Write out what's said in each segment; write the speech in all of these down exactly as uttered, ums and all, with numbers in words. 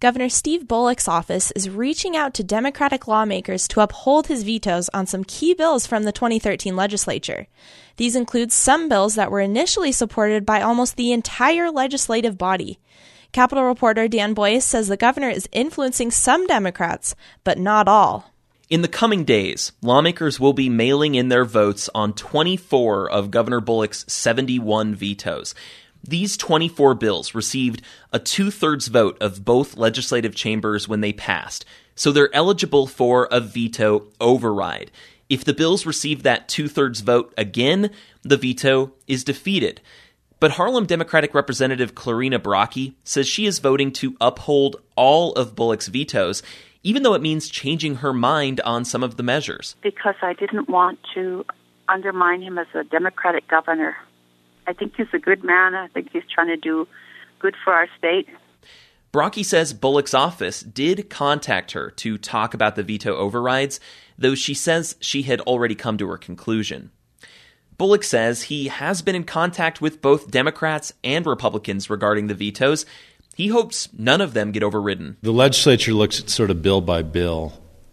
Governor Steve Bullock's office is reaching out to Democratic lawmakers to uphold his vetoes on some key bills from the twenty thirteen legislature. These include some bills that were initially supported by almost the entire legislative body. Capitol reporter Dan Boyce says the governor is influencing some Democrats, but not all. In the coming days, lawmakers will be mailing in their votes on twenty-four of Governor Bullock's seventy-one vetoes. These twenty-four bills received a two-thirds vote of both legislative chambers when they passed, so they're eligible for a veto override. If the bills receive that two-thirds vote again, the veto is defeated. But Harlem Democratic Representative Clarina Brockie says she is voting to uphold all of Bullock's vetoes, even though it means changing her mind on some of the measures. Because I didn't want to undermine him as a Democratic governor. I think he's a good man. I think he's trying to do good for our state. Brockie says Bullock's office did contact her to talk about the veto overrides, though she says she had already come to her conclusion. Bullock says he has been in contact with both Democrats and Republicans regarding the vetoes. He hopes none of them get overridden. The legislature looks at sort of bill by bill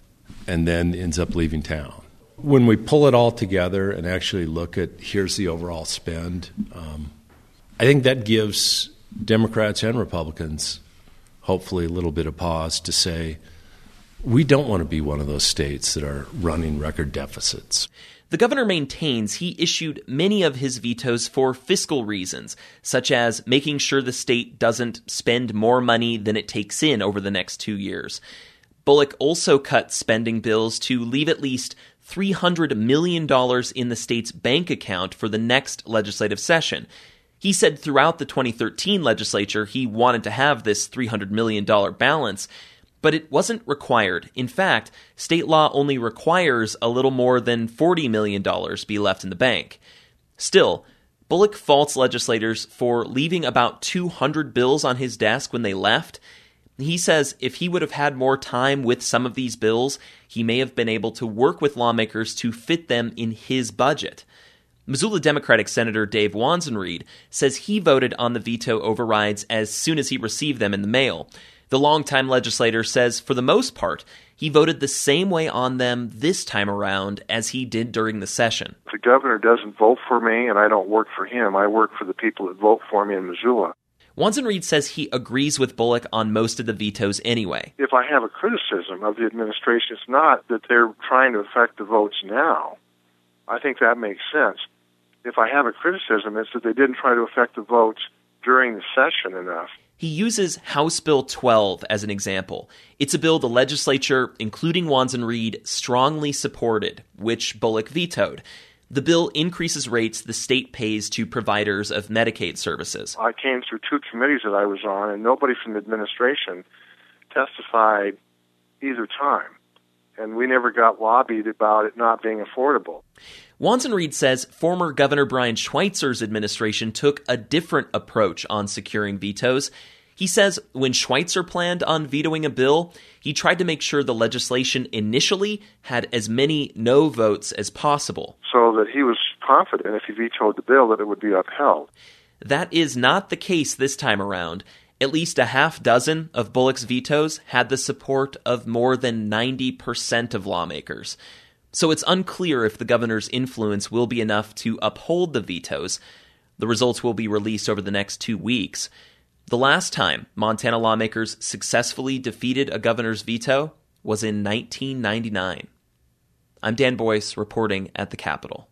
and then ends up leaving town. When we pull it all together and actually look at here's the overall spend, um, I think that gives Democrats and Republicans hopefully a little bit of pause to say, we don't want to be one of those states that are running record deficits. The governor maintains he issued many of his vetoes for fiscal reasons, such as making sure the state doesn't spend more money than it takes in over the next two years. Bullock also cut spending bills to leave at least three hundred million dollars in the state's bank account for the next legislative session. He said throughout the twenty thirteen legislature he wanted to have this three hundred million dollars balance, but it wasn't required. In fact, state law only requires a little more than forty million dollars be left in the bank. Still, Bullock faults legislators for leaving about two hundred bills on his desk when they left. He says if he would have had more time with some of these bills, he may have been able to work with lawmakers to fit them in his budget. Missoula Democratic Senator Dave Wanzenried says he voted on the veto overrides as soon as he received them in the mail. The longtime legislator says, for the most part, he voted the same way on them this time around as he did during the session. The governor doesn't vote for me, and I don't work for him. I work for the people that vote for me in Missoula. Wanzenried says he agrees with Bullock on most of the vetoes anyway. If I have a criticism of the administration, it's not that they're trying to affect the votes now. I think that makes sense. If I have a criticism, it's that they didn't try to affect the votes during the session enough. He uses House Bill twelve as an example. It's a bill the legislature, including Wanzenried, strongly supported, which Bullock vetoed. The bill increases rates the state pays to providers of Medicaid services. I came through two committees that I was on, and nobody from the administration testified either time. And we never got lobbied about it not being affordable. Wanzenried says former Governor Brian Schweitzer's administration took a different approach on securing vetoes. He says when Schweitzer planned on vetoing a bill, he tried to make sure the legislation initially had as many no votes as possible. So that he was confident if he vetoed the bill that it would be upheld. That is not the case this time around. At least a half dozen of Bullock's vetoes had the support of more than ninety percent of lawmakers. So it's unclear if the governor's influence will be enough to uphold the vetoes. The results will be released over the next two weeks. The last time Montana lawmakers successfully defeated a governor's veto was in nineteen ninety-nine. I'm Dan Boyce reporting at the Capitol.